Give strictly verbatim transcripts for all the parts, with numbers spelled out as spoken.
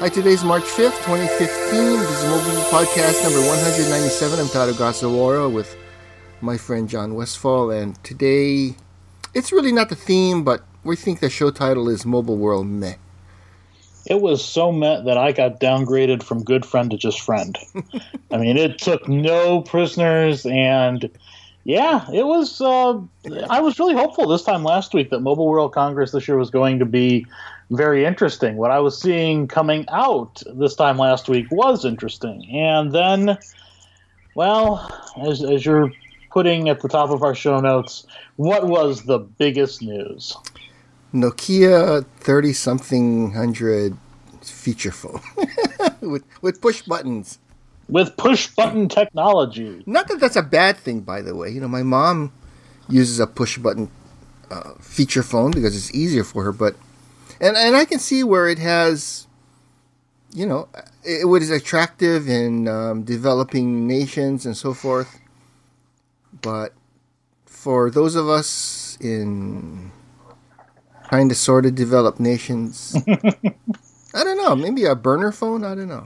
Hi, today's March fifth, twenty fifteen. This is Mobile Podcast number one ninety-seven. I'm Todd Ogasawara with my friend John Westfall, and today, it's really not the theme, but we think the show title is Mobile World Meh. It was so meh that I got downgraded from good friend to just friend. I mean, it took no prisoners, and yeah, it was, uh, I was really hopeful this time last week that Mobile World Congress this year was going to be very interesting. What I was seeing coming out this time last week was interesting. And then, well, as, as you're putting at the top of our show notes, what was the biggest news? Nokia thirty-something hundred feature phone with, with push buttons. With push-button technology. Not that that's a bad thing, by the way. You know, my mom uses a push-button uh, feature phone because it's easier for her, but And and I can see where it has, you know, it, it is attractive in um, developing nations and so forth. But for those of us in kind of sort of developed nations, I don't know, maybe a burner phone? I don't know.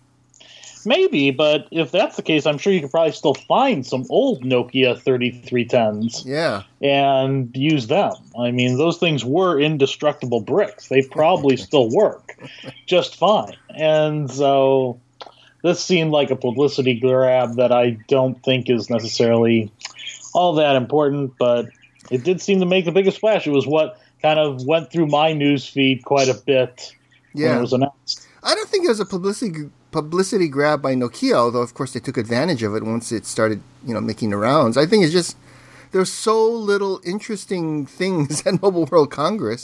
Maybe, but if that's the case, I'm sure you could probably still find some old Nokia thirty-three tens yeah. and use them. I mean, those things were indestructible bricks. They probably still work just fine. And so this seemed like a publicity grab that I don't think is necessarily all that important, but it did seem to make the biggest splash. It was what kind of went through my news feed quite a bit yeah. when it was announced. I don't think it was a publicity publicity grab by Nokia, although of course they took advantage of it once it started, you know, making the rounds. I think it's just there's so little interesting things at Mobile World Congress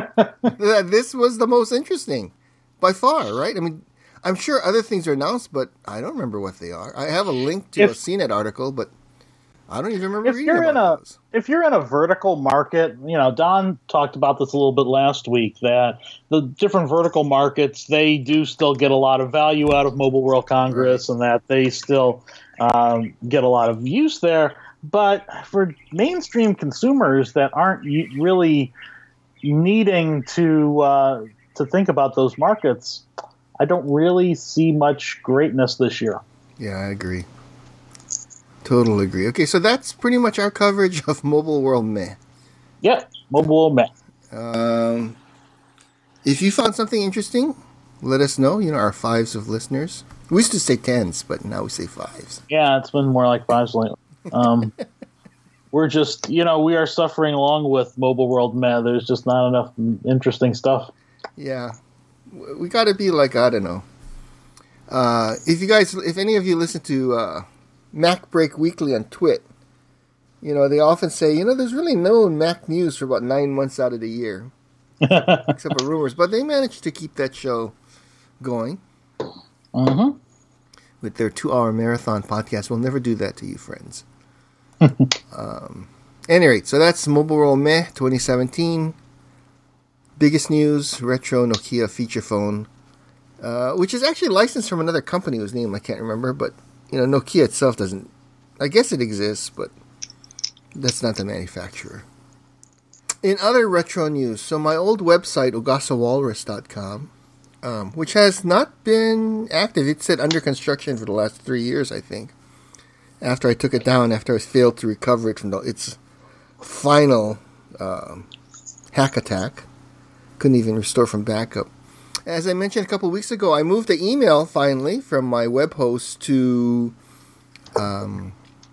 that this was the most interesting by far, right? I mean, I'm sure other things are announced, but I don't remember what they are. I have a link to if, a C net article, but I don't even remember if reading you're about in a, those. If you're in a vertical market, you know, Don talked about this a little bit last week, that the different vertical markets, they do still get a lot of value out of Mobile World Congress, right, and that they still um, get a lot of use there. But for mainstream consumers that aren't really needing to uh, to think about those markets, I don't really see much greatness this year. Yeah, I agree. Totally agree. Okay, so that's pretty much our coverage of Mobile World Meh. Yeah, Mobile World Meh. Um, if you found something interesting, let us know. You know, our fives of listeners. We used to say tens, but now we say fives. Yeah, it's been more like fives lately. Um, we're just, you know, we are suffering along with Mobile World Meh. There's just not enough interesting stuff. Yeah. We got to be like, I don't know. Uh, if you guys, if any of you listen to uh, Mac Break Weekly on Twit, you know, they often say, you know, there's really no Mac news for about nine months out of the year, except for rumors. But they managed to keep that show going uh-huh. with their two-hour marathon podcast. We'll never do that to you, friends. um, any rate, so that's Mobile World Meh twenty seventeen. Biggest news, retro Nokia feature phone, uh, which is actually licensed from another company whose name I can't remember, but you know, Nokia itself doesn't, I guess it exists, but that's not the manufacturer. In other retro news, so my old website, ogasawalrus dot com, um, which has not been active, it said under construction for the last three years, I think, after I took it down, after I failed to recover it from the, its final um, hack attack. Couldn't even restore from backup. As I mentioned a couple weeks ago, I moved the email finally from my web host to um,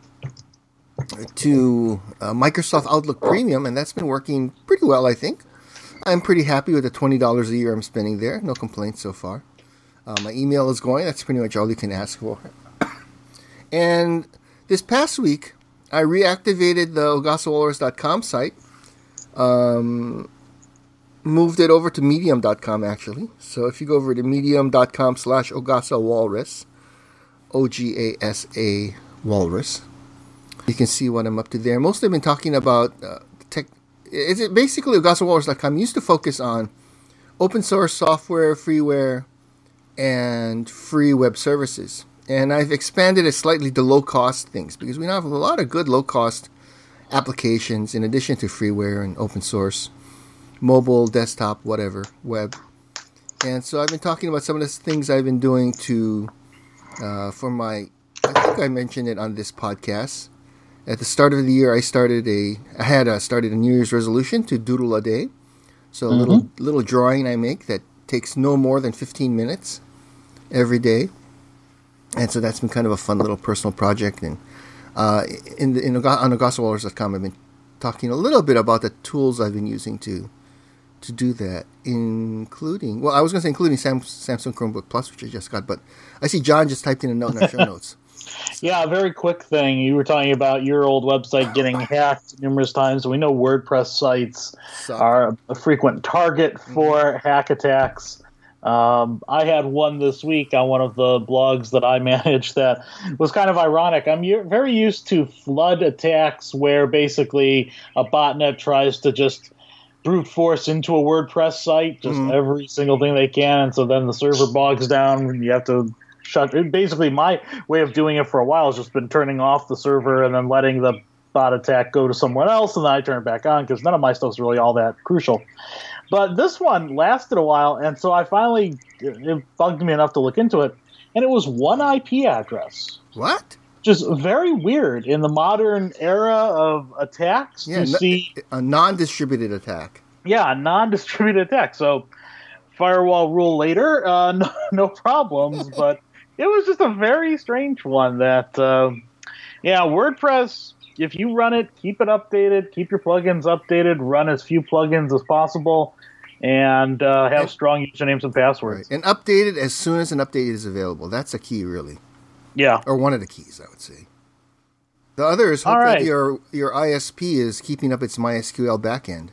to uh, Microsoft Outlook Premium, and that's been working pretty well, I think. I'm pretty happy with the twenty dollars a year I'm spending there. No complaints so far. Uh, my email is going. That's pretty much all you can ask for. And this past week, I reactivated the ogasawalrus dot com site. Um... Moved it over to medium dot com, actually. So if you go over to medium dot com slash ogasawalrus, O G A S A Walrus, you can see what I'm up to there. Mostly I've been talking about uh, tech. Is it basically ogasawalrus dot com used to focus on open source software, freeware, and free web services. And I've expanded it slightly to low-cost things because we now have a lot of good low-cost applications in addition to freeware and open source. Mobile, desktop, whatever, web. And so I've been talking about some of the things I've been doing to, uh, for my, I think I mentioned it on this podcast. At the start of the year, I started a, I had a, started a New Year's resolution to doodle a day. So a mm-hmm. little little drawing I make that takes no more than fifteen minutes every day. And so that's been kind of a fun little personal project. And uh, in the, in on Augusta Walrus dot com, I've been talking a little bit about the tools I've been using to to do that, including, well, I was going to say including Sam, Samsung Chromebook Plus, which I just got, but I see John just typed in a note in our show notes. Yeah, a very quick thing. You were talking about your old website getting hacked numerous times. We know WordPress sites Suck. are a frequent target for mm-hmm. hack attacks. Um, I had one this week on one of the blogs that I manage that was kind of ironic. I'm u- very used to flood attacks where basically a botnet tries to just brute force into a WordPress site, just mm-hmm. every single thing they can, and so then the server bogs down and you have to shut. Basically, my way of doing it for a while has just been turning off the server and then letting the bot attack go to someone else, and then I turn it back on because none of my stuff's really all that crucial. But this one lasted a while, and so I finally, it bugged me enough to look into it, and it was one I P address. What? Just very weird in the modern era of attacks yeah, to no, see a non-distributed attack. Yeah, a non-distributed attack. So firewall rule later, uh, no, no problems. But it was just a very strange one. That uh, yeah, WordPress. If you run it, keep it updated, keep your plugins updated, run as few plugins as possible, and uh, have and, strong usernames and passwords. Right. And update it as soon as an update is available. That's a key, really. Yeah. Or one of the keys, I would say. The other is hope right. that your, your I S P is keeping up its MySQL backend.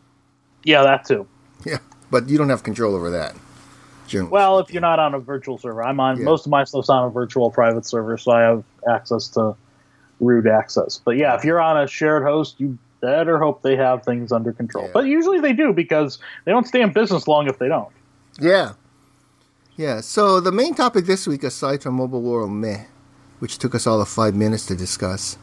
Yeah, that too. Yeah, but you don't have control over that. Well, speaking. If you're not on a virtual server. I'm on, yeah. Most of my stuff's on a virtual private server, so I have access to root access. But yeah, if you're on a shared host, you better hope they have things under control. Yeah. But usually they do, because they don't stay in business long if they don't. Yeah. Yeah, so the main topic this week, aside from Mobile World Meh, which took us all of five minutes to discuss,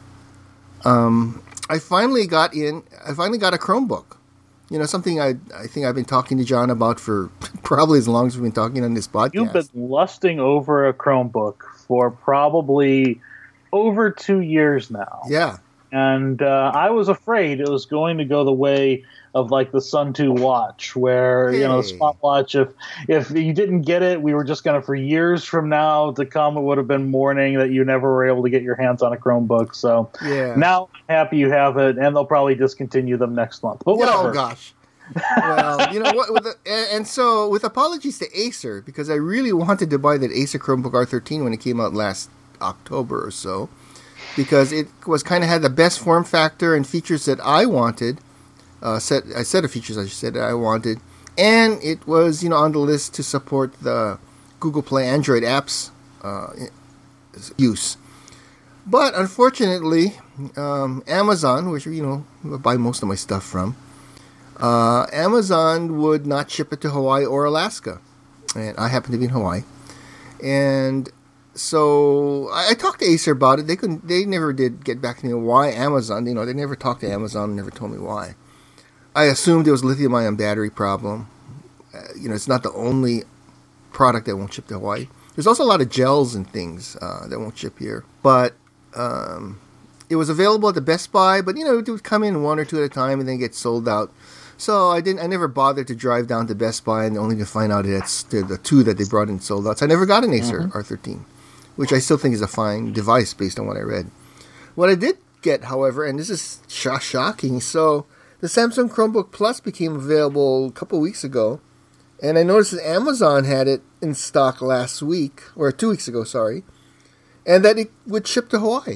um, I finally got in, I finally got a Chromebook. You know, something I I think I've been talking to John about for probably as long as we've been talking on this podcast. You've been lusting over a Chromebook for probably over two years now. Yeah. And uh, I was afraid it was going to go the way of like the Sun two watch, where, hey. you know, the Spotwatch, if if you didn't get it, we were just going to, for years from now to come, it would have been mourning that you never were able to get your hands on a Chromebook. So yeah. Now I'm happy you have it, and they'll probably discontinue them next month. But whatever. Oh, gosh. Well, you know what? With the, and so, with apologies to Acer, because I really wanted to buy that Acer Chromebook R thirteen when it came out last October or so, because it was kind of had the best form factor and features that I wanted. Uh, set a set of features I said that I wanted, and it was, you know, on the list to support the Google Play Android apps uh, use. But unfortunately, um, Amazon, which, you know, I buy most of my stuff from, uh, Amazon would not ship it to Hawaii or Alaska, and I happen to be in Hawaii, and so I, I talked to Acer about it. They couldn't. They never did get back to me why Amazon. You know, they never talked to Amazon and never told me why. I assumed it was lithium-ion battery problem. Uh, you know, it's not the only product that won't ship to Hawaii. There's also a lot of gels and things uh, that won't ship here. But um, it was available at the Best Buy, but, you know, it would come in one or two at a time and then get sold out. So I didn't. I never bothered to drive down to Best Buy, and only to find out it's the, the two that they brought in sold out. So I never got an Acer mm-hmm. R thirteen, which I still think is a fine device based on what I read. What I did get, however, and this is sh- shocking, so the Samsung Chromebook Plus became available a couple weeks ago, and I noticed that Amazon had it in stock last week, or two weeks ago, sorry, and that it would ship to Hawaii.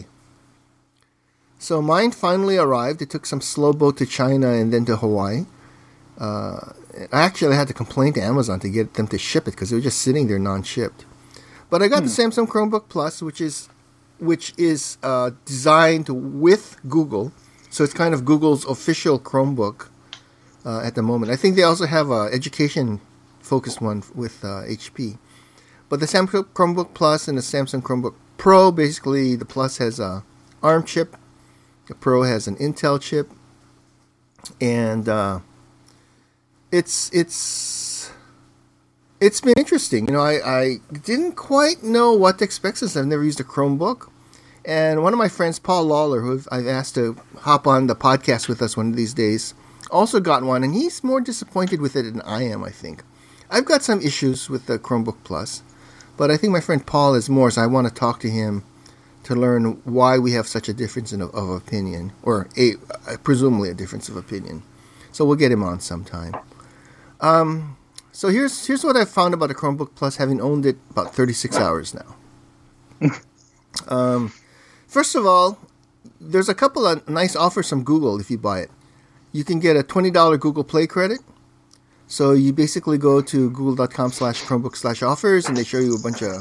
So mine finally arrived. It took some slow boat to China and then to Hawaii. Uh, I actually had to complain to Amazon to get them to ship it because it was just sitting there non-shipped. But I got hmm. the Samsung Chromebook Plus, which is which is uh, designed with Google. So it's kind of Google's official Chromebook uh, at the moment. I think they also have an education-focused one with uh, H P. But the Samsung Chromebook Plus and the Samsung Chromebook Pro, basically the Plus has a ARM chip, the Pro has an Intel chip, and uh, it's it's It's been interesting. You know, I, I didn't quite know what to expect since I've never used a Chromebook. And one of my friends, Paul Lawler, who I've asked to hop on the podcast with us one of these days, also got one, and he's more disappointed with it than I am, I think. I've got some issues with the Chromebook Plus, but I think my friend Paul is more, so I want to talk to him to learn why we have such a difference in, of opinion, or a, presumably a difference of opinion. So we'll get him on sometime. Um... So here's here's what I've found about the Chromebook Plus, having owned it about thirty-six hours now. um, first of all, there's a couple of nice offers from Google if you buy it. You can get a twenty dollars Google Play credit. So you basically go to google.com slash Chromebook slash offers, and they show you a bunch of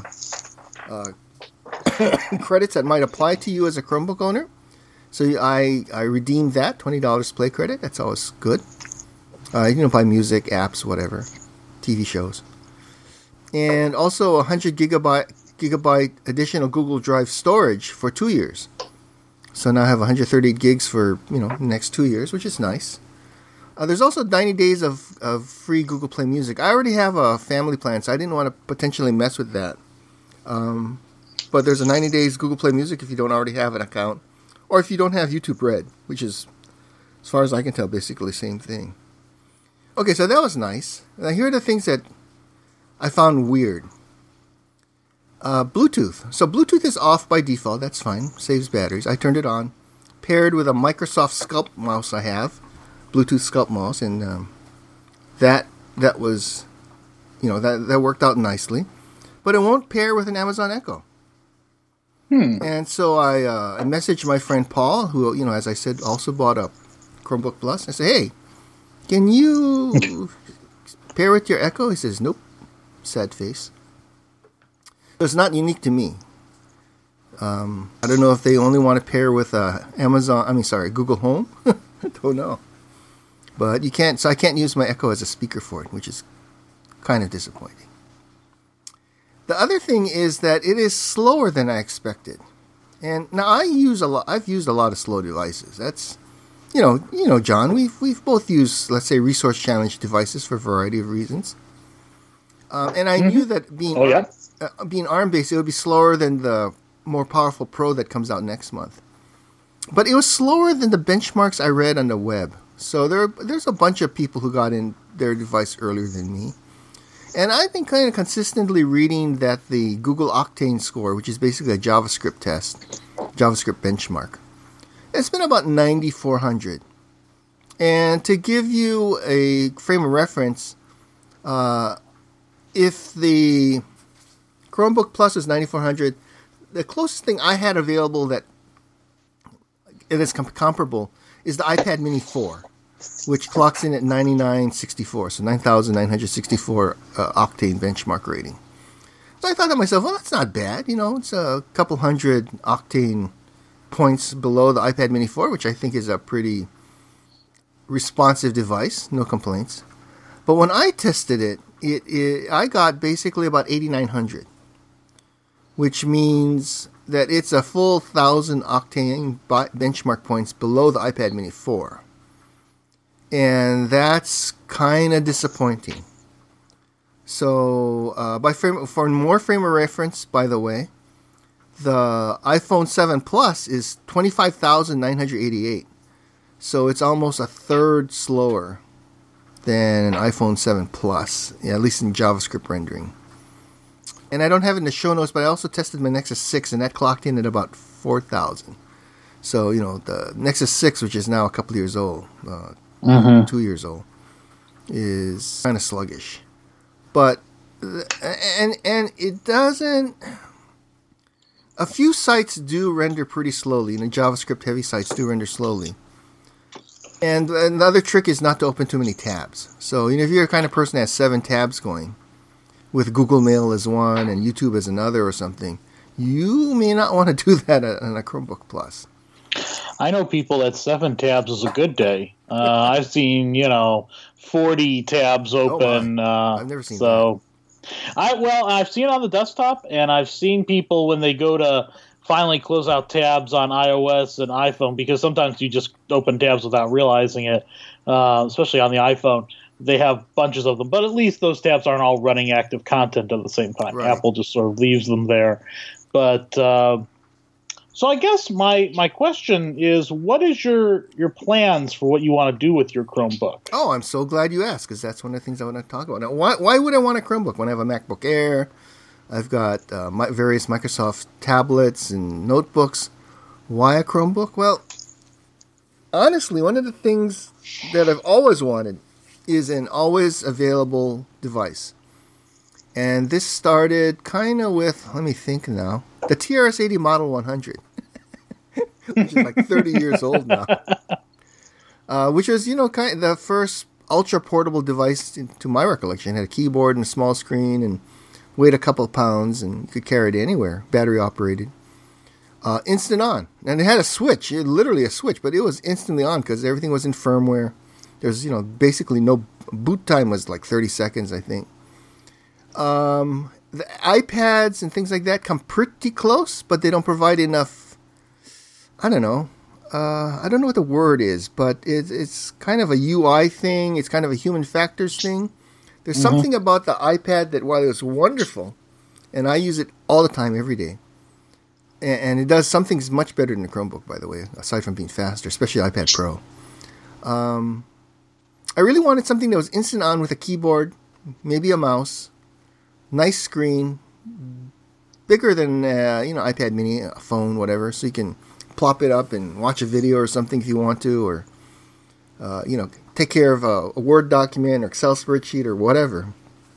uh, credits that might apply to you as a Chromebook owner. So I, I redeemed that, twenty dollars Play credit. That's always good. Uh, you can buy music, apps, whatever. T V shows, and also one hundred gigabyte gigabyte additional Google Drive storage for two years. So now I have one hundred thirty-eight gigs for you know the next two years, which is nice. Uh, there's also ninety days of, of free Google Play Music. I already have a family plan, so I didn't want to potentially mess with that. Um, but there's a ninety days Google Play Music if you don't already have an account, or if you don't have YouTube Red, which is, as far as I can tell, basically the same thing. Okay, so that was nice. Now, here are the things that I found weird. Uh, Bluetooth. So Bluetooth is off by default. That's fine. Saves batteries. I turned it on. Paired with a Microsoft Sculpt mouse I have. Bluetooth Sculpt mouse. And um, that that was, you know, that, that worked out nicely. But it won't pair with an Amazon Echo. Hmm. And so I, uh, I messaged my friend Paul, who, you know, as I said, also bought a Chromebook Plus. I said, hey, can you pair with your Echo? He says, nope. Sad face. So it's not unique to me. Um, I don't know if they only want to pair with uh, Amazon, I mean, sorry, Google Home. I don't know. But you can't, so I can't use my Echo as a speaker for it, which is kind of disappointing. The other thing is that it is slower than I expected. And now I use a lot, I've used a lot of slow devices. That's, You know, you know, John. We've we've both used, let's say, resource challenged devices for a variety of reasons. Um, and I mm-hmm. knew that being oh, yeah? uh, being ARM based, it would be slower than the more powerful Pro that comes out next month. But it was slower than the benchmarks I read on the web. So there there's a bunch of people who got in their device earlier than me, and I've been kind of consistently reading that the Google Octane score, which is basically a JavaScript test, JavaScript benchmark. It's been about ninety-four hundred. And to give you a frame of reference, uh, if the Chromebook Plus is ninety-four hundred, the closest thing I had available that it is com- comparable is the iPad Mini four, which clocks in at ninety-nine sixty-four, so nine thousand nine hundred sixty-four uh, octane benchmark rating. So I thought to myself, well, that's not bad. You know, it's a couple hundred octane points below the iPad Mini four, which I think is a pretty responsive device. No complaints. But when I tested it, it, it I got basically about eighty-nine hundred, which means that it's a full one thousand octane benchmark points below the iPad Mini four. And that's kind of disappointing. So, uh, by frame, for more frame of reference, by the way, the iPhone seven Plus is twenty-five thousand nine hundred eighty-eight. So it's almost a third slower than an iPhone seven Plus, yeah, at least in JavaScript rendering. And I don't have it in the show notes, but I also tested my Nexus six, and that clocked in at about four thousand. So, you know, the Nexus six, which is now a couple years old, uh, mm-hmm. two years old, is kind of sluggish. But, and and it doesn't, a few sites do render pretty slowly, and the JavaScript-heavy sites do render slowly. And, and the other trick is not to open too many tabs. So, you know, if you're the kind of person that has seven tabs going, with Google Mail as one and YouTube as another or something, you may not want to do that on a Chromebook Plus. I know people that seven tabs is a good day. Uh, I've seen, you know, forty tabs open. Oh, wow. uh, I've never seen so, that. I well, I've seen it on the desktop, and I've seen people when they go to finally close out tabs on iOS and iPhone, because sometimes you just open tabs without realizing it, uh, especially on the iPhone. they have bunches of them, but at least those tabs aren't all running active content at the same time. Right. Apple just sort of leaves them there. But uh, so I guess my my question is, what is your your plans for what you want to do with your Chromebook? Oh, I'm so glad you asked, because that's one of the things I want to talk about. Now, why why would I want a Chromebook when I have a MacBook Air? I've got uh, my various Microsoft tablets and notebooks. Why a Chromebook? Well, honestly, one of the things that I've always wanted is an always available device. And this started kind of with, let me think now, the T R S eighty Model one hundred, which is like thirty years old now. Uh, which was, you know, kind of the first ultra portable device, in, to my recollection. It had a keyboard and a small screen and weighed a couple of pounds, and you could carry it anywhere, battery operated. Uh, instant on. And it had a switch, it, literally a switch, but it was instantly on because everything was in firmware. There's, you know, basically no boot time was like thirty seconds, I think. Um, the iPads and things like that come pretty close, but they don't provide enough, I don't know, uh, I don't know what the word is, but it, it's kind of a U I thing, it's kind of a human factors thing. There's mm-hmm. something about the iPad that, while it's wonderful, and I use it all the time, every day, and, and it does some things much better than the Chromebook, by the way, aside from being faster, especially iPad Pro. Um, I really wanted something that was instant on with a keyboard, maybe a mouse, nice screen, bigger than, uh, you know, iPad mini, a phone, whatever, so you can plop it up and watch a video or something if you want to, or, uh, you know, take care of a, a Word document or Excel spreadsheet or whatever.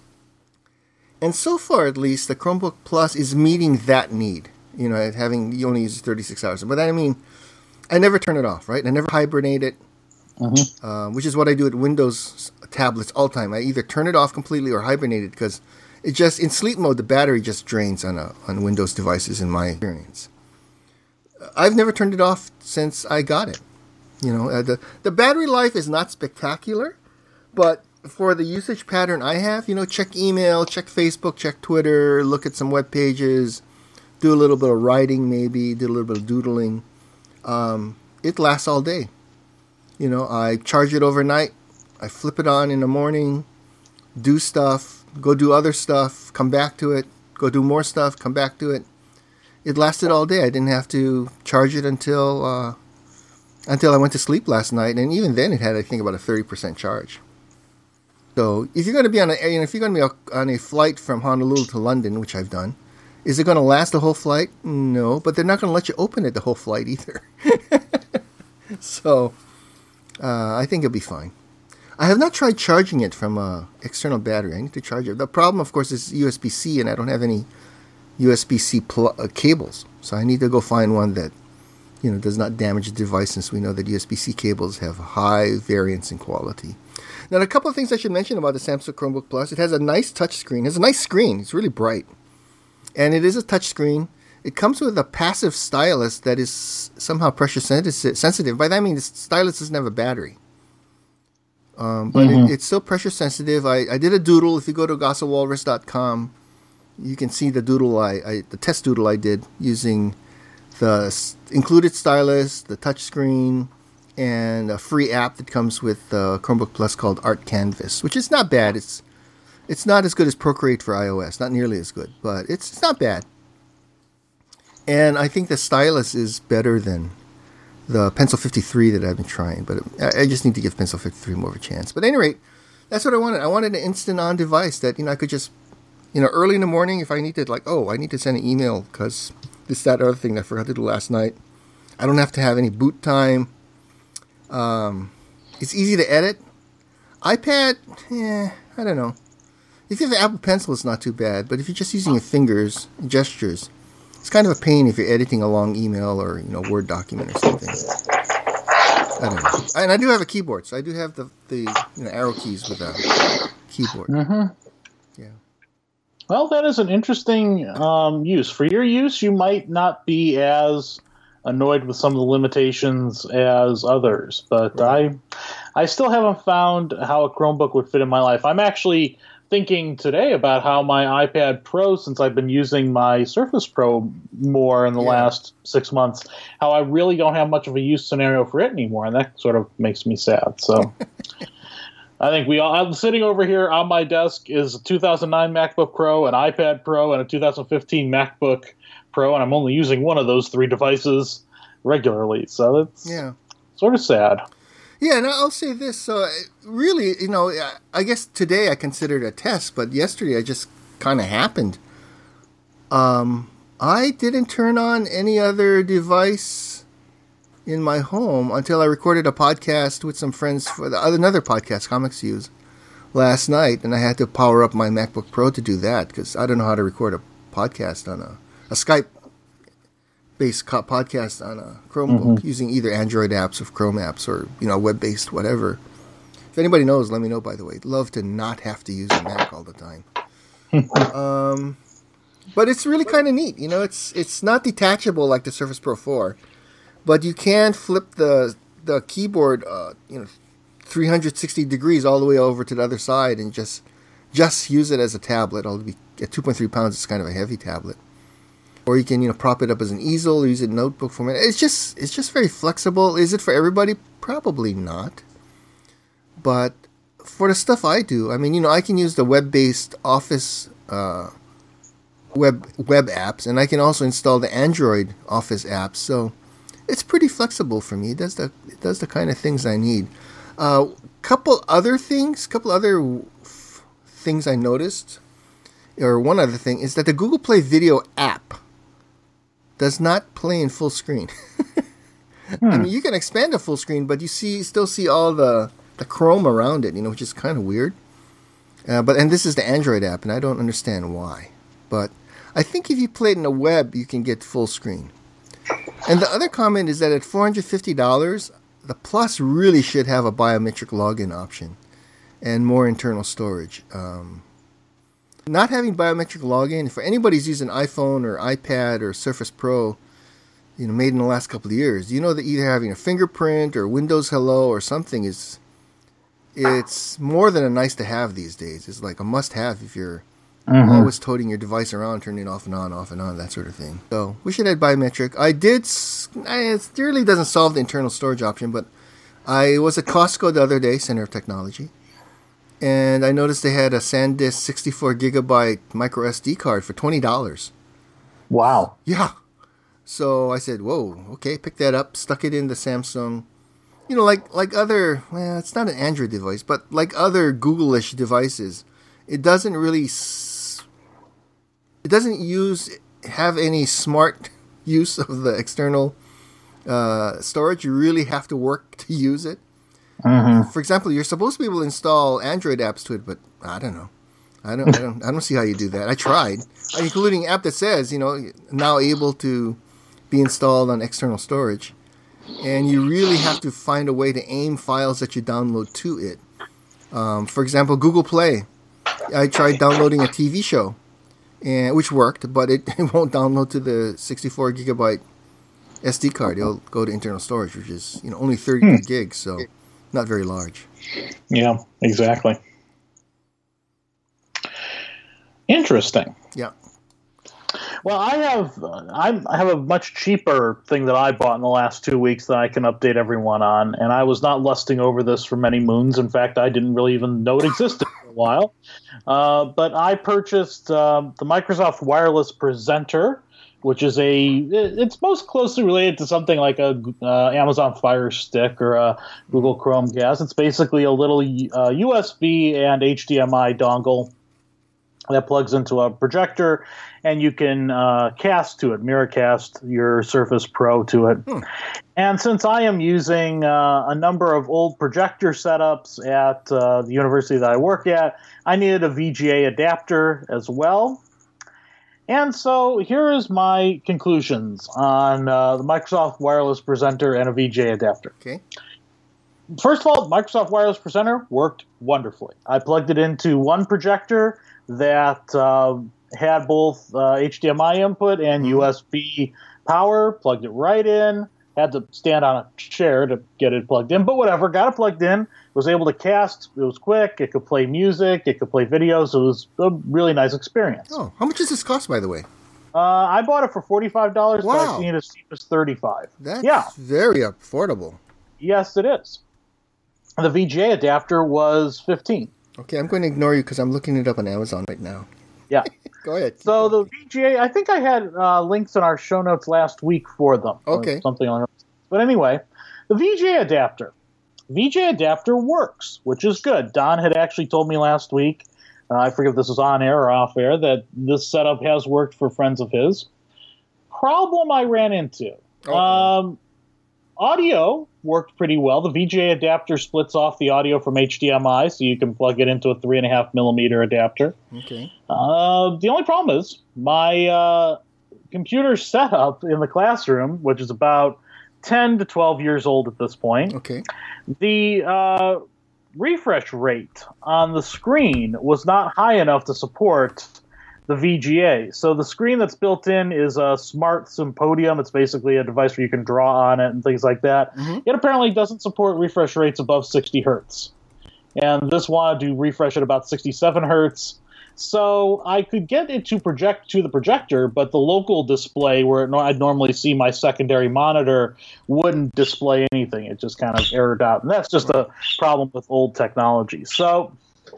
And so far, at least, the Chromebook Plus is meeting that need. You know, having, you only use it thirty-six hours. But I mean, I never turn it off, right? I never hibernate it, mm-hmm. uh, which is what I do at Windows tablets all the time. I either turn it off completely or hibernate it, because it just, in sleep mode, the battery just drains on a, on Windows devices, in my experience. I've never turned it off since I got it. You know, uh, the the battery life is not spectacular, but for the usage pattern I have, you know, check email, check Facebook, check Twitter, look at some web pages, do a little bit of writing maybe, do a little bit of doodling. Um, it lasts all day. You know, I charge it overnight, I flip it on in the morning, do stuff, go do other stuff, come back to it, go do more stuff, come back to it. It lasted all day. I didn't have to charge it until uh, until I went to sleep last night, and even then, it had, I think, about a thirty percent charge. So, if you're going to be on a, you know, if you're going to be on a flight from Honolulu to London, which I've done, is it going to last the whole flight? No, but they're not going to let you open it the whole flight either. So, uh, I think it'll be fine. I have not tried charging it from an external battery. I need to charge it. The problem, of course, is U S B C, and I don't have any U S B C pl- uh, cables. So I need to go find one that, you know, does not damage the device, since we know that U S B C cables have high variance in quality. Now, a couple of things I should mention about the Samsung Chromebook Plus. It has a nice touch screen. It has a nice screen. It's really bright. And it is a touch screen. It comes with a passive stylus that is somehow pressure sensitive. By that I mean the stylus doesn't have a battery. Um, but mm-hmm. it, it's still pressure sensitive. I, I did a doodle. If you go to gossa walrus dot com, you can see the doodle I, I the test doodle I did using the included stylus, the touch screen, and a free app that comes with uh, Chromebook Plus called Art Canvas, which is not bad. It's it's not as good as Procreate for iOS, not nearly as good, but it's, it's not bad. And I think the stylus is better than the Pencil fifty-three that I've been trying, but I, I just need to give Pencil fifty-three more of a chance. But at any rate, that's what I wanted. I wanted an instant-on device that, you know, I could just, you know, early in the morning, if I needed, like, oh, I need to send an email because this, that, other thing that I forgot to do last night. I don't have to have any boot time. Um, it's easy to edit. iPad, eh, I don't know. If you have the Apple Pencil, it's not too bad. But if you're just using your fingers, gestures, it's kind of a pain if you're editing a long email or, you know, Word document or something. I don't know. And I do have a keyboard, so I do have the, the you know, arrow keys with a keyboard. Mm-hmm. Yeah. Well, that is an interesting um, use. For your use, you might not be as annoyed with some of the limitations as others, but right. I I still haven't found how a Chromebook would fit in my life. I'm actually thinking today about how my iPad Pro, since I've been using my Surface Pro more in the yeah. last six months, how I really don't have much of a use scenario for it anymore, and that sort of makes me sad. So, I think we all. I'm sitting over here on my desk is a two thousand nine MacBook Pro, an iPad Pro, and a two thousand fifteen MacBook Pro, and I'm only using one of those three devices regularly. So it's yeah. sort of sad. Yeah, and I'll say this. So really, you know, I guess today I considered a test, but yesterday I just kind of happened. Um, I didn't turn on any other device in my home until I recorded a podcast with some friends for the, another podcast, Comics Use, last night, and I had to power up my MacBook Pro to do that because I don't know how to record a podcast on a, a Skype-based co- podcast on a Chromebook mm-hmm. using either Android apps or Chrome apps or, you know, web-based whatever. If anybody knows, let me know, by the way. Love to not have to use a Mac all the time. um, but it's really kind of neat. You know, it's it's not detachable like the Surface Pro four, but you can flip the the keyboard, uh, you know, three hundred sixty degrees all the way over to the other side and just just use it as a tablet. Although be, at two point three pounds, it's kind of a heavy tablet. Or you can, you know, prop it up as an easel, or use it in notebook format. It's just it's just very flexible. Is it for everybody? Probably not. But for the stuff I do, I mean, you know, I can use the web-based Office uh, web web apps, and I can also install the Android Office apps. So it's pretty flexible for me. It does the it does the kind of things I need. A uh, couple other things, couple other f- things I noticed, or one other thing is that the Google Play Video app does not play in full screen. hmm. I mean, you can expand to full screen, but you see still see all the the Chrome around it, you know, which is kind of weird. Uh, but and this is the Android app, and I don't understand why. But I think if you play it in the web, you can get full screen. And the other comment is that at four hundred fifty dollars, the Plus really should have a biometric login option and more internal storage. Um, not having biometric login, for anybody who's using iPhone or iPad or Surface Pro, you know, made in the last couple of years, you know that either having a fingerprint or Windows Hello or something is, it's more than a nice to have these days. It's like a must have if you're mm-hmm. always toting your device around, turning it off and on, off and on, that sort of thing. So we should add biometric. I did, it really doesn't solve the internal storage option, but I was at Costco the other day, Center of Technology, and I noticed they had a SanDisk sixty-four gigabyte micro S D card for twenty dollars. Wow. Yeah. So I said, whoa, okay, pick that up, stuck it in the Samsung. You know, like like other, well, it's not an Android device, but like other Google-ish devices, it doesn't really, it doesn't use, have any smart use of the external uh, storage. You really have to work to use it. Mm-hmm. For example, you're supposed to be able to install Android apps to it, but I don't know. I don't, I don't, I don't see how you do that. I tried, including an app that says, you know, now able to be installed on external storage. And you really have to find a way to aim files that you download to it. Um, for example, Google Play. I tried downloading a T V show, and which worked, but it, it won't download to the sixty-four gigabyte S D card. It'll go to internal storage, which is, you know, only thirty-two hmm. gigs, so not very large. Yeah, exactly. Interesting. Yeah. Well, I have I'm, I have a much cheaper thing that I bought in the last two weeks that I can update everyone on, and I was not lusting over this for many moons. In fact, I didn't really even know it existed for a while. Uh, but I purchased uh, the Microsoft Wireless Presenter, which is a it's most closely related to something like a uh, Amazon Fire Stick or a Google Chromecast. It's basically a little uh, U S B and H D M I dongle that plugs into a projector, and you can uh, cast to it, mirrorcast your Surface Pro to it. Hmm. And since I am using uh, a number of old projector setups at uh, the university that I work at, I needed a V G A adapter as well. And so here is my conclusions on uh, the Microsoft Wireless Presenter and a V G A adapter. Okay. First of all, Microsoft Wireless Presenter worked wonderfully. I plugged it into one projector that uh, had both uh, H D M I input and U S B power, plugged it right in, had to stand on a chair to get it plugged in, but whatever, got it plugged in, was able to cast, it was quick, it could play music, it could play videos, it was a really nice experience. Oh, how much does this cost, by the way? Uh, I bought it for forty-five dollars, wow. but I've seen it as cheap as thirty-five dollars. That's yeah. very affordable. Yes, it is. the V G A adapter was fifteen. Okay, I'm going to ignore you because I'm looking it up on Amazon right now. Yeah. Go ahead. So the V G A, I think I had uh, links in our show notes last week for them. Okay. Something like that. But anyway, the V G A adapter. V G A adapter works, which is good. Don had actually told me last week, uh, I forget if this was on air or off air, that this setup has worked for friends of his. Problem I ran into. Um, audio worked pretty well. The V G A adapter splits off the audio from H D M I, so you can plug it into a three and a half millimeter adapter. Okay. Uh, the only problem is my uh, computer setup in the classroom, which is about ten to twelve years old at this point. Okay. The uh, refresh rate on the screen was not high enough to support the V G A. So the screen that's built in is a Smart Symposium. It's basically a device where you can draw on it and things like that. Mm-hmm. It apparently doesn't support refresh rates above sixty hertz. And this wanted to refresh at about sixty-seven hertz. So I could get it to project to the projector, but the local display where it, I'd normally see my secondary monitor wouldn't display anything. It just kind of errored out. And that's just a problem with old technology. So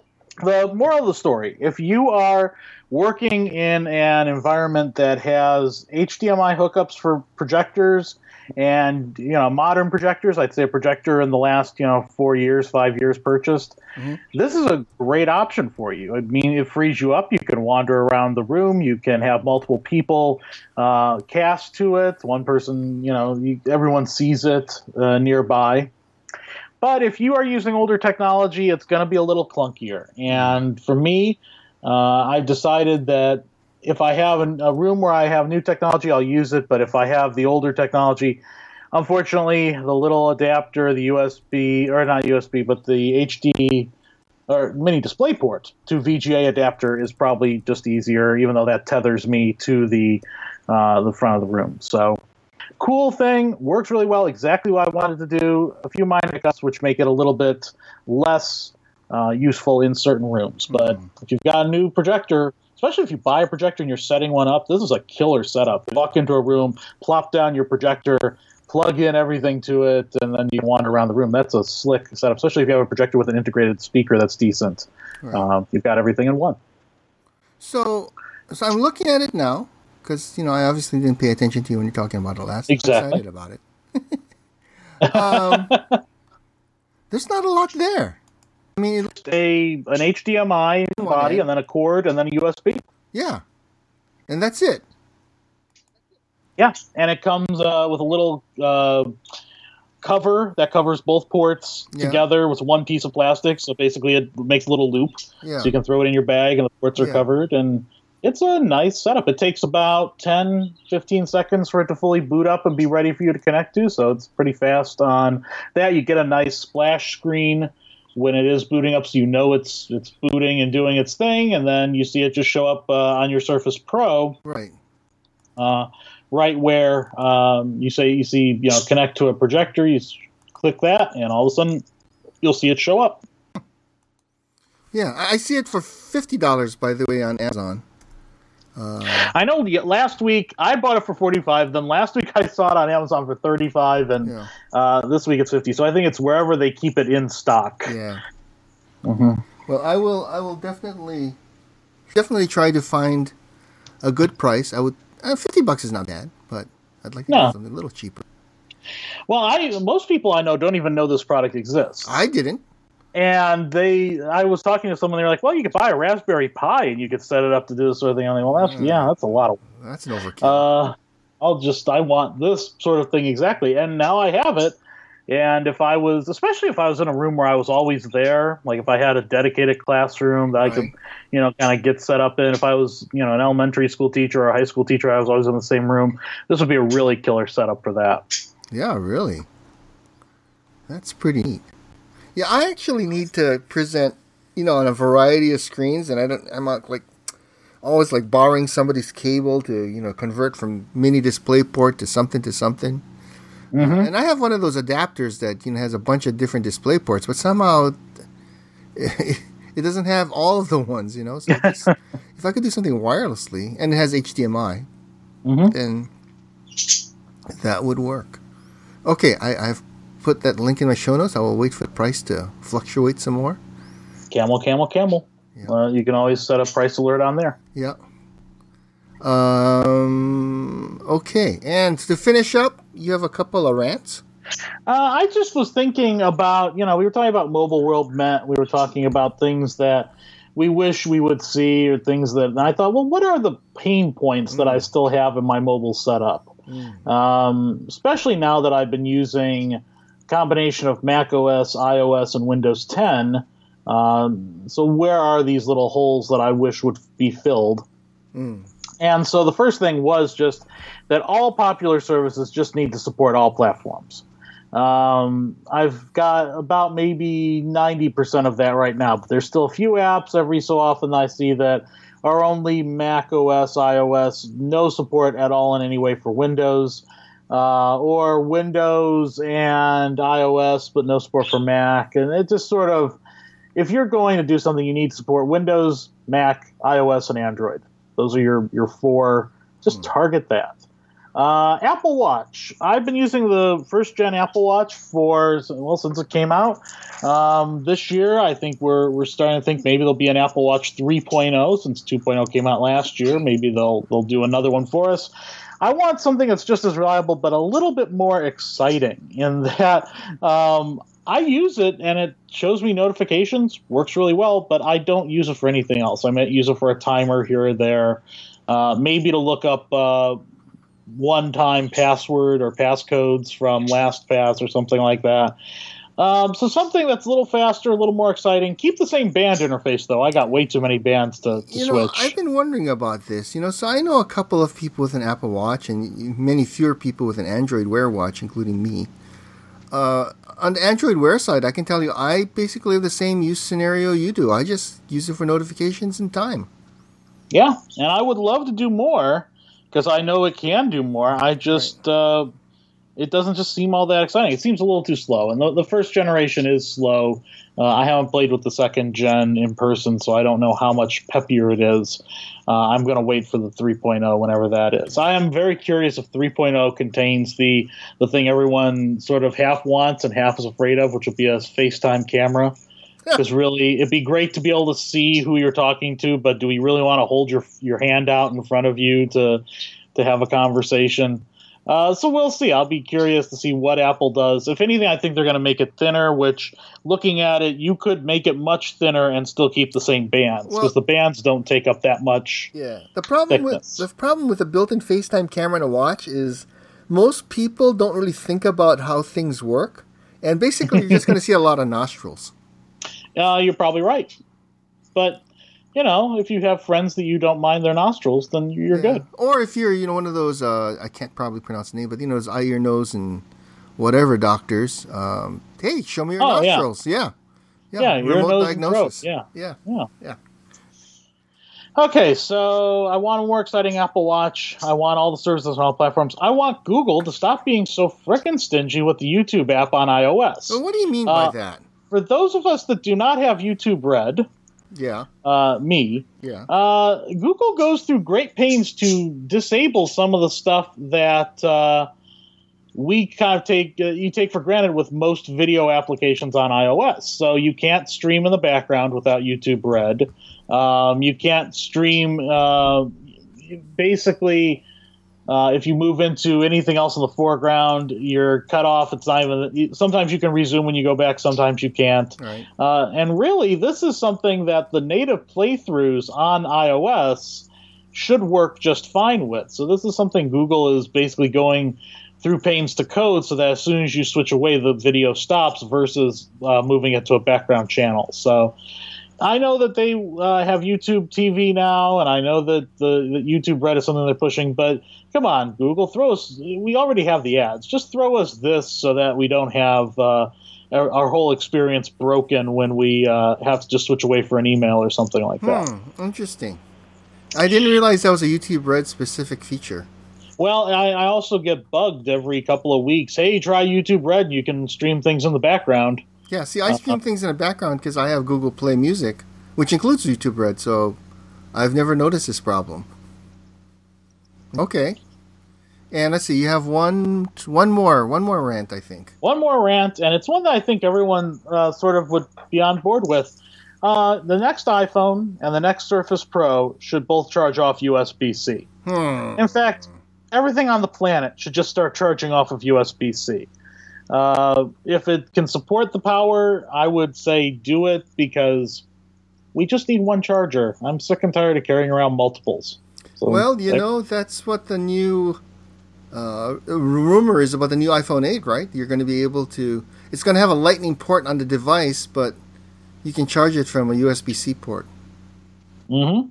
the moral of the story, if you are working in an environment that has H D M I hookups for projectors and, you know, modern projectors, I'd say a projector in the last, you know, four years, five years purchased, mm-hmm. This is a great option for you. I mean, it frees you up. You can wander around the room. You can have multiple people uh, cast to it. One person, you know, you, everyone sees it uh, nearby. But if you are using older technology, it's going to be a little clunkier. And for me, uh, I've decided that if I have an, a room where I have new technology, I'll use it. But if I have the older technology, unfortunately, the little adapter, the U S B, or not U S B, but the H D or mini display port to V G A adapter is probably just easier, even though that tethers me to the uh, the front of the room. So cool thing, works really well, exactly what I wanted to do. A few minor cuts which make it a little bit less uh, useful in certain rooms. But mm-hmm. if you've got a new projector, especially if you buy a projector and you're setting one up, this is a killer setup. You walk into a room, plop down your projector, plug in everything to it, and then you wander around the room. That's a slick setup, especially if you have a projector with an integrated speaker that's decent. Right. Um, you've got everything in one. So, so I'm looking at it now, because, you know, I obviously didn't pay attention to you when you're talking about it last. Exactly. I'm excited about it. um, there's not a lot there. I mean, it's a an H D M I body, and then a cord, and then a U S B. Yeah, and that's it. Yeah, and it comes uh, with a little uh, cover that covers both ports yeah. together with one piece of plastic. So basically, it makes a little loop, yeah. so you can throw it in your bag, and the ports are yeah. covered. And it's a nice setup. It takes about ten, fifteen seconds for it to fully boot up and be ready for you to connect to. So it's pretty fast on that. You get a nice splash screen when it is booting up, so you know it's it's booting and doing its thing, and then you see it just show up uh, on your Surface Pro, right? Uh, right where um, you say you see you know connect to a projector. You click that, and all of a sudden you'll see it show up. Yeah, I see it for fifty dollars, by the way, on Amazon. Uh, I know. Last week I bought it for forty-five. Then last week I saw it on Amazon for thirty-five, and yeah. uh, this week it's fifty. So I think it's wherever they keep it in stock. Yeah. Mm-hmm. Well, I will. I will definitely, definitely try to find a good price. I would. Uh, Fifty bucks is not bad, but I'd like to no. get something a little cheaper. Well, I most people I know don't even know this product exists. I didn't. And they, I was talking to someone. They're like, "Well, you could buy a Raspberry Pi and you could set it up to do this sort of thing." I'm like, "Well, that's mm. yeah, that's a lot of that's an overkill." Uh, I'll just, I want this sort of thing exactly, and now I have it. And if I was, especially if I was in a room where I was always there, like if I had a dedicated classroom that right. I could, you know, kind of get set up in. If I was, you know, an elementary school teacher or a high school teacher, I was always in the same room. This would be a really killer setup for that. Yeah, really. That's pretty neat. Yeah, I actually need to present, you know, on a variety of screens, and I don't. I'm not like always like borrowing somebody's cable to, you know, convert from mini display port to something to something. Mm-hmm. Uh, and I have one of those adapters that, you know, has a bunch of different display ports, but somehow it, it doesn't have all of the ones, you know. So just, if I could do something wirelessly and it has H D M I, mm-hmm. then that would work. Okay, I, I've put that link in my show notes. I will wait for the price to fluctuate some more. Camel, camel, camel. Yeah. Uh, you can always set a price alert on there. Yeah. Um. Okay, and to finish up, you have a couple of rants. Uh, I just was thinking about, you know, we were talking about Mobile World Met. We were talking about things that we wish we would see, or things that, and I thought, well, what are the pain points mm. that I still have in my mobile setup? Mm. Um, especially now that I've been using a combination of Mac O S, iOS, and Windows ten. Um, so where are these little holes that I wish would be filled? Mm. And so the first thing was just that all popular services just need to support all platforms. Um, I've got about maybe ninety percent of that right now, but there's still a few apps every so often I see that are only Mac O S, iOS, no support at all in any way for Windows, uh, or Windows and iOS, but no support for Mac. And it just sort of, if you're going to do something, you need to support Windows, Mac, iOS, and Android. Those are your, your four. Just hmm. target that. Uh, Apple Watch. I've been using the first-gen Apple Watch for, well, since it came out. Um, this year, I think we're we're starting to think maybe there'll be an Apple Watch three point oh, since two point oh came out last year. Maybe they'll they'll do another one for us. I want something that's just as reliable, but a little bit more exciting in that um, I use it, and it shows me notifications, works really well, but I don't use it for anything else. I might use it for a timer here or there, uh, maybe to look up uh, one-time password or passcodes from LastPass or something like that. Um, so something that's a little faster, a little more exciting. Keep the same band interface, though. I got way too many bands to, to you know, switch. I've been wondering about this. You know, so I know a couple of people with an Apple Watch and many fewer people with an Android Wear watch, including me. Uh, on the Android Wear side, I can tell you I basically have the same use scenario you do. I just use it for notifications and time. Yeah, and I would love to do more because I know it can do more. I just, right. uh, it doesn't just seem all that exciting. It seems a little too slow. And the, the first generation is slow. Uh, I haven't played with the second gen in person, so I don't know how much peppier it is. Uh, I'm going to wait for the three point oh whenever that is. I am very curious if three point oh contains the, the thing everyone sort of half wants and half is afraid of, which would be a FaceTime camera. Because really, it'd be great to be able to see who you're talking to, but do we really want to hold your your hand out in front of you to to have a conversation? Uh, so we'll see. I'll be curious to see what Apple does. If anything, I think they're going to make it thinner, which, looking at it, you could make it much thinner and still keep the same bands, because well, the bands don't take up that much. Yeah. The problem thickness. with the problem with a built-in FaceTime camera in a watch is most people don't really think about how things work, and basically you're just going to see a lot of nostrils. Uh, you're probably right. But, you know, if you have friends that you don't mind their nostrils, then you're yeah. good. Or if you're, you know, one of those, uh, I can't probably pronounce the name, but, you know, those eye, ear, nose, and whatever doctors. Um, hey, show me your oh, nostrils. Yeah. Yeah, yeah, yeah your nose diagnosis. And throat. Yeah. Yeah. Yeah. Yeah. Okay, so I want a more exciting Apple Watch. I want all the services on all platforms. I want Google to stop being so frickin' stingy with the YouTube app on iOS. So what do you mean uh, by that? For those of us that do not have YouTube Red, yeah, uh, me, yeah, uh, Google goes through great pains to disable some of the stuff that uh, we kind of take uh, you take for granted with most video applications on iOS. So you can't stream in the background without YouTube Red. Um, you can't stream uh, basically. Uh, if you move into anything else in the foreground, you're cut off. It's not even. Sometimes you can resume when you go back. Sometimes you can't. Right. Uh, and really, this is something that the native playthroughs on iOS should work just fine with. So this is something Google is basically going through pains to code so that as soon as you switch away, the video stops versus uh, moving it to a background channel. So I know that they uh, have YouTube T V now, and I know that the, the YouTube Red is something they're pushing, but come on, Google, throw us, we already have the ads. Just throw us this so that we don't have uh, our, our whole experience broken when we uh, have to just switch away for an email or something like that. Hmm, interesting. I didn't realize that was a YouTube Red specific feature. Well, I, I also get bugged every couple of weeks. Hey, try YouTube Red, and you can stream things in the background. Yeah, see, I stream uh, things in the background because I have Google Play Music, which includes YouTube Red, so I've never noticed this problem. Okay. And let's see, you have one, one more, one more rant, I think. One more rant, and it's one that I think everyone uh, sort of would be on board with. Uh, the next iPhone and the next Surface Pro should both charge off U S B C. Hmm. In fact, everything on the planet should just start charging off of U S B C. Uh, if it can support the power, I would say do it, because we just need one charger. I'm sick and tired of carrying around multiples. So, well, you like, know, that's what the new uh, rumor is about the new iPhone eight, right? You're going to be able to... It's going to have a lightning port on the device, but you can charge it from a U S B C port. Mm-hmm.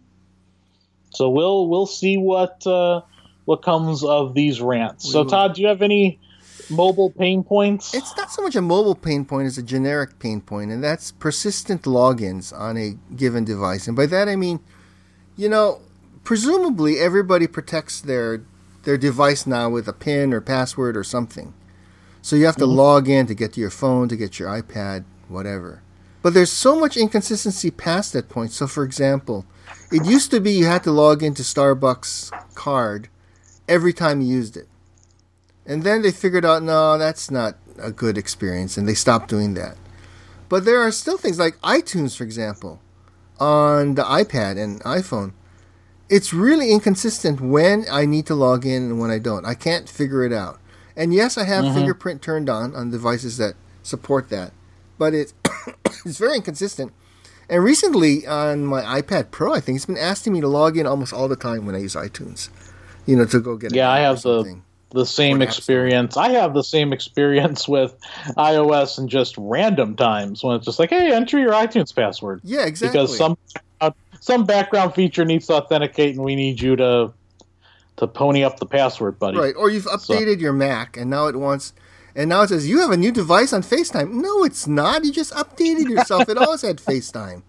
So we'll we'll see what uh, what comes of these rants. We so, will. Todd, do you have any mobile pain points? It's not so much a mobile pain point as a generic pain point, and that's persistent logins on a given device. And by that I mean, you know, presumably everybody protects their their device now with a PIN or password or something. So you have to mm-hmm. log in to get to your phone, to get your iPad, whatever. But there's so much inconsistency past that point. So, for example, it used to be you had to log into Starbucks card every time you used it. And then they figured out, no, that's not a good experience, and they stopped doing that. But there are still things like iTunes, for example, on the iPad and iPhone. It's really inconsistent when I need to log in and when I don't. I can't figure it out. And yes, I have mm-hmm. fingerprint turned on on devices that support that. But it's, it's very inconsistent. And recently on my iPad Pro, I think it's been asking me to log in almost all the time when I use iTunes. You know, to go get. Yeah, I have the the same experience. I have the same experience with iOS and just random times when it's just like, hey, enter your iTunes password. Yeah, exactly. Because some uh, some background feature needs to authenticate, and we need you to to pony up the password, buddy. Right, or you've updated so. your Mac, and now it wants. And now it says, you have a new device on FaceTime. No, it's not. You just updated yourself. It always had FaceTime.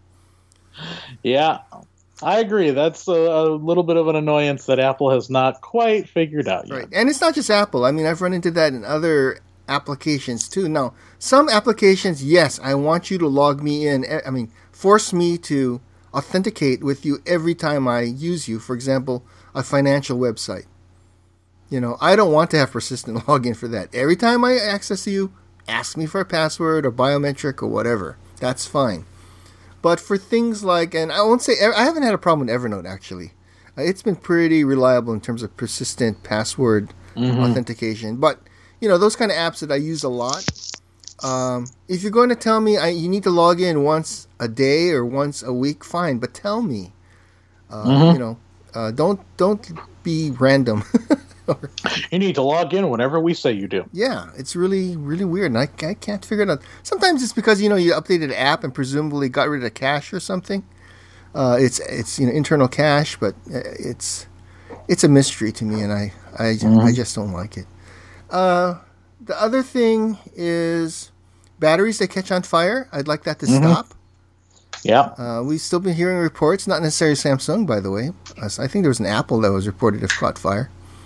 Yeah, I agree. That's a, a little bit of an annoyance that Apple has not quite figured out yet. Right. And it's not just Apple. I mean, I've run into that in other applications, too. Now, some applications, yes, I want you to log me in. I mean, force me to authenticate with you every time I use you. For example, a financial website. You know, I don't want to have persistent login for that. Every time I access you, ask me for a password or biometric or whatever. That's fine. But for things like, and I won't say, I haven't had a problem with Evernote, actually. It's been pretty reliable in terms of persistent password mm-hmm. authentication. But, you know, those kind of apps that I use a lot, um, if you're going to tell me I, you need to log in once a day or once a week, fine. But tell me, uh, mm-hmm. you know, uh, don't don't be random. You need to log in whenever we say you do. Yeah, it's really, really weird, and I, I can't figure it out. Sometimes it's because, you know, you updated an app and presumably got rid of cache or something. Uh, it's, it's you know, internal cache, but it's it's a mystery to me, and I, I, mm-hmm. I just don't like it. Uh, the other thing is batteries that catch on fire. I'd like that to mm-hmm. stop. Yeah. Uh, we've still been hearing reports, not necessarily Samsung, by the way. I think there was an Apple that was reported to have caught fire.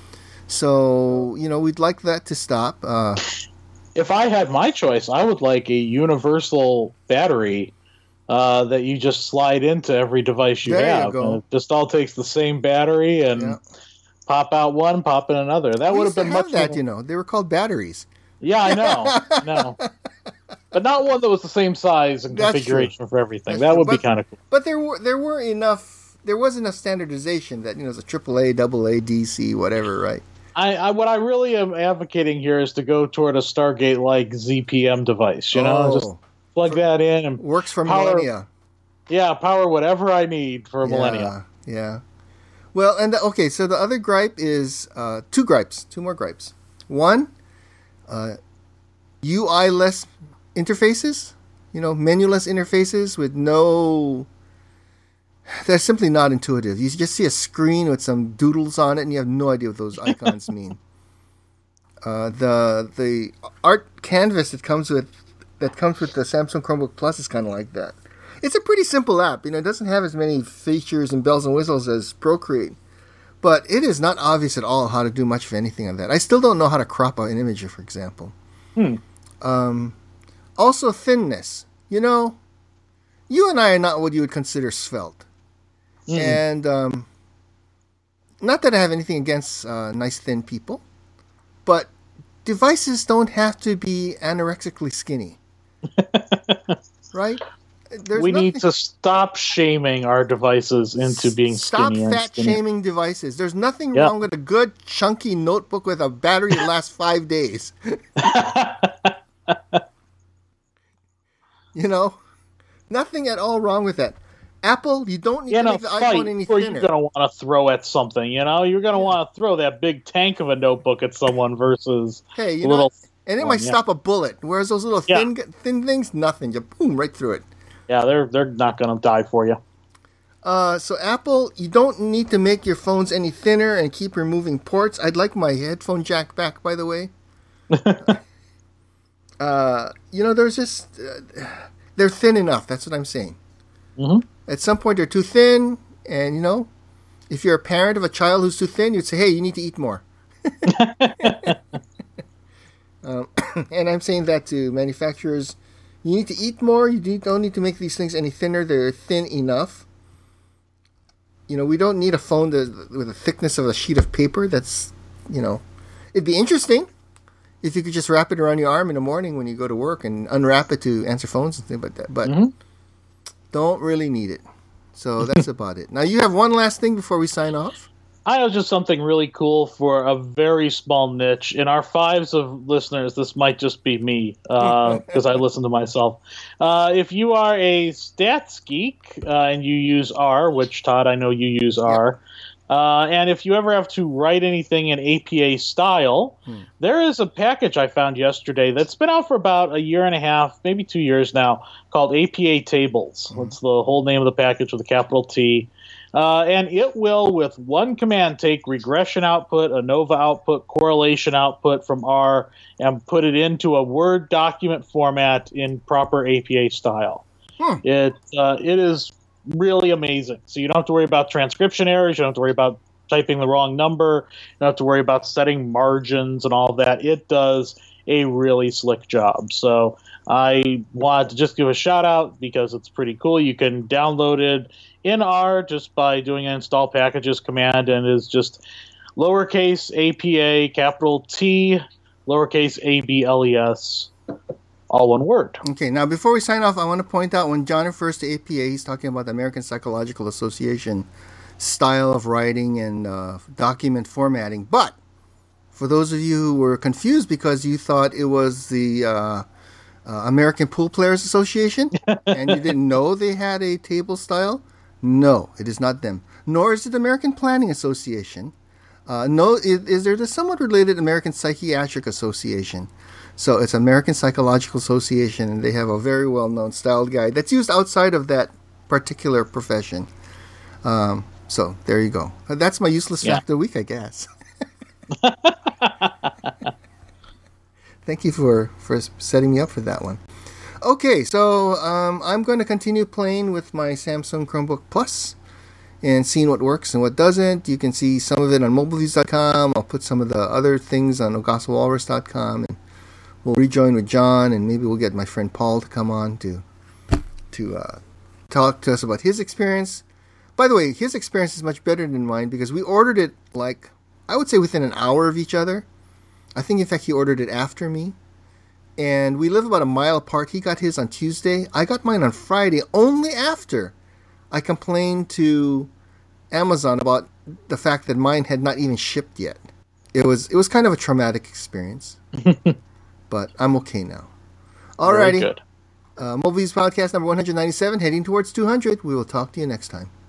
So, you know, we'd like that to stop. Uh, if I had my choice, I would like a universal battery uh, that you just slide into every device you there have. You go. And it just all takes the same battery and yeah. pop out one, pop in another. That we would have been have much that, more... you know. They were called batteries. Yeah, I know. no. But not one that was the same size and That's configuration true. for everything. That's that true. would but, be kind of cool. But there were there were enough there was enough standardization that, you know, it's a triple A, double A, D C, whatever, right? I, I what I really am advocating here is to go toward a Stargate-like Z P M device. You know, oh, just plug for, that in and works for power, millennia. Yeah, power whatever I need for a yeah, millennia. Yeah. Well, and the, okay, so the other gripe is uh, two gripes, two more gripes. One, uh, U I-less interfaces. You know, menu-less interfaces with no. They're simply not intuitive. You just see a screen with some doodles on it, and you have no idea what those icons mean. Uh, the the art canvas that comes with that comes with the Samsung Chromebook Plus is kind of like that. It's a pretty simple app. You know, it doesn't have as many features and bells and whistles as Procreate, but it is not obvious at all how to do much of anything on that. I still don't know how to crop out an image, for example. Hmm. Um, also, thinness. You know, you and I are not what you would consider svelte. Mm. And um, not that I have anything against uh, nice thin people, But devices don't have to be anorexically skinny. Right? There's we nothing... need to stop shaming our devices into being stop skinny. Stop and fat skinny. shaming devices. There's nothing yep. wrong with a good, chunky notebook with a battery that lasts five days. You know? Nothing at all wrong with that. Apple, you don't need you to know, make the fight, iPhone any or thinner. you're going to want to throw at something, you know? You're going to want to throw that big tank of a notebook at someone versus hey, you a little... know, and it one, might yeah. stop a bullet. Whereas those little yeah. thin thin things, nothing. You boom, right through it. Yeah, they're they're not going to die for you. Uh, so Apple, you don't need to make your phones any thinner and keep removing ports. I'd like my headphone jack back, by the way. uh, you know, there's just... Uh, they're thin enough. That's what I'm saying. Mm-hmm. At some point, they're too thin, and, you know, if you're a parent of a child who's too thin, you'd say, hey, you need to eat more. um, and I'm saying that to manufacturers. You need to eat more. You need, don't need to make these things any thinner. They're thin enough. You know, we don't need a phone that, with the thickness of a sheet of paper. That's, you know, it'd be interesting if you could just wrap it around your arm in the morning when you go to work and unwrap it to answer phones and things like that. But mm-hmm. don't really need it. So that's about it. Now, you have one last thing before we sign off? I have just something really cool for a very small niche. In our fives of listeners, this might just be me, because uh, I listen to myself. Uh, if you are a stats geek uh, and you use R, which, Todd, I know you use R, yep. uh, and if you ever have to write anything in A P A style, hmm. there is a package I found yesterday that's been out for about a year and a half, maybe two years now, called A P A Tables. Hmm. That's the whole name of the package with a capital T. Uh, and it will, with one command, take regression output, ANOVA output, correlation output from R, and put it into a Word document format in proper A P A style. Hmm. It uh, it is really amazing. So you don't have to worry about transcription errors. You don't have to worry about typing the wrong number. You don't have to worry about setting margins and all that. It does a really slick job. So I wanted to just give a shout out because it's pretty cool. You can download it in R just by doing an install packages command, and is just lowercase A P A, capital T, lowercase A B L E S, all one word. Okay, now before we sign off, I want to point out when John refers to A P A, he's talking about the American Psychological Association style of writing and uh, document formatting. But for those of you who were confused because you thought it was the uh, uh, American Pool Players Association and you didn't know they had a table style, no, it is not them. Nor is it the American Planning Association. Uh, no, is, is there the somewhat related American Psychiatric Association. So it's American Psychological Association, and they have a very well-known styled guide that's used outside of that particular profession. Um, so there you go. That's my useless yeah. fact of the week, I guess. Thank you for, for setting me up for that one. Okay, so um, I'm going to continue playing with my Samsung Chromebook Plus and seeing what works and what doesn't. You can see some of it on mobile views dot com. I'll put some of the other things on ogasa walrus dot com, and we'll rejoin with John, and maybe we'll get my friend Paul to come on to to uh, talk to us about his experience. By the way, his experience is much better than mine because we ordered it, like, I would say within an hour of each other. I think, in fact, he ordered it after me. And we live about a mile apart. He got his on Tuesday. I got mine on Friday, only after I complained to Amazon about the fact that mine had not even shipped yet. It was it was kind of a traumatic experience. But I'm okay now. Alrighty. Very good. Uh, Movies Podcast number one ninety-seven, heading towards two hundred. We will talk to you next time.